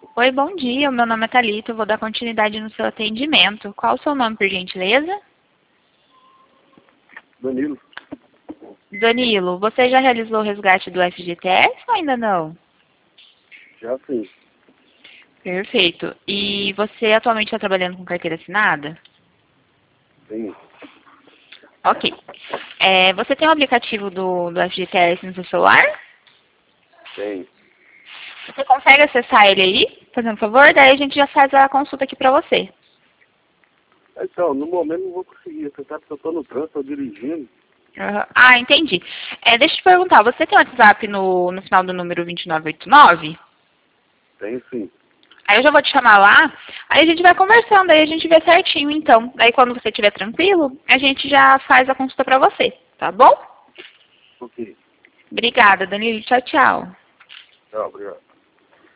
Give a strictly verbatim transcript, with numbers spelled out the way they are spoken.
Oi, bom dia. Meu nome é Thalita. Eu vou dar continuidade no seu atendimento. Qual o seu nome, por gentileza? Danilo. Danilo, você já realizou o resgate do F G T S ou ainda não? Já sim. Perfeito. E você atualmente está trabalhando com carteira assinada? Sim. Ok. É, você tem o aplicativo do, do F G T S no seu celular? Tem. Você consegue acessar ele aí, fazendo um favor? Daí a gente já faz a consulta aqui para você. Então, no momento não vou conseguir. Você sabe que eu estou no trânsito, estou dirigindo. Uhum. Ah, entendi. É, deixa eu te perguntar, você tem o WhatsApp no, no final do número vinte e nove oitenta e nove? Tenho sim. Aí eu já vou te chamar lá, aí a gente vai conversando, aí a gente vê certinho então. Daí quando você estiver tranquilo, a gente já faz a consulta pra você, tá bom? Ok. Obrigada, Danilo. Tchau, tchau. Tchau, obrigado.